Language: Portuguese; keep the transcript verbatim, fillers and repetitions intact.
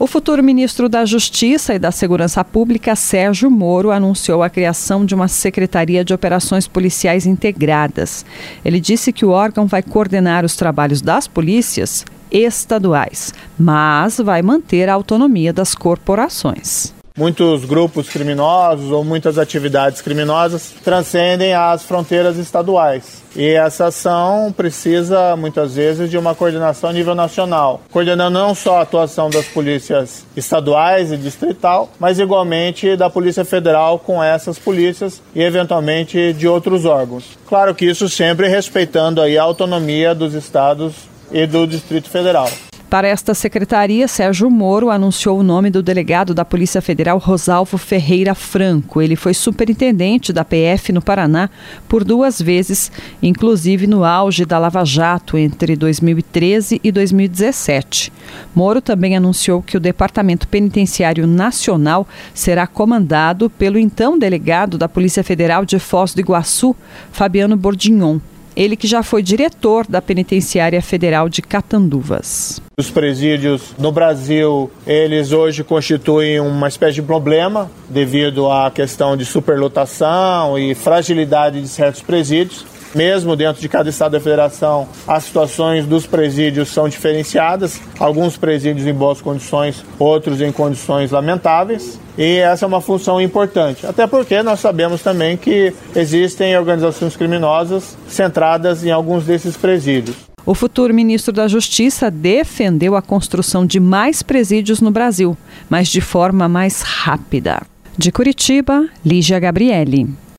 O futuro ministro da Justiça e da Segurança Pública, Sérgio Moro, anunciou a criação de uma Secretaria de Operações Policiais Integradas. Ele disse que o órgão vai coordenar os trabalhos das polícias estaduais, mas vai manter a autonomia das corporações. Muitos grupos criminosos ou muitas atividades criminosas transcendem as fronteiras estaduais. E essa ação precisa, muitas vezes, de uma coordenação a nível nacional, coordenando não só a atuação das polícias estaduais e distrital, mas igualmente da Polícia Federal com essas polícias e, eventualmente, de outros órgãos. Claro que isso sempre respeitando aí a autonomia dos estados e do Distrito Federal. Para esta secretaria, Sérgio Moro anunciou o nome do delegado da Polícia Federal, Rosalvo Ferreira Franco. Ele foi superintendente da P F no Paraná por duas vezes, inclusive no auge da Lava Jato entre dois mil e treze e dois mil e dezessete. Moro também anunciou que o Departamento Penitenciário Nacional será comandado pelo então delegado da Polícia Federal de Foz do Iguaçu, Fabiano Bordignon. Ele que já foi diretor da Penitenciária Federal de Catanduvas. Os presídios no Brasil, eles hoje constituem uma espécie de problema devido à questão de superlotação e fragilidade de certos presídios. Mesmo dentro de cada estado da federação, as situações dos presídios são diferenciadas. Alguns presídios em boas condições, outros em condições lamentáveis. E essa é uma função importante. Até porque nós sabemos também que existem organizações criminosas centradas em alguns desses presídios. O futuro ministro da Justiça defendeu a construção de mais presídios no Brasil, mas de forma mais rápida. De Curitiba, Lígia Gabriele.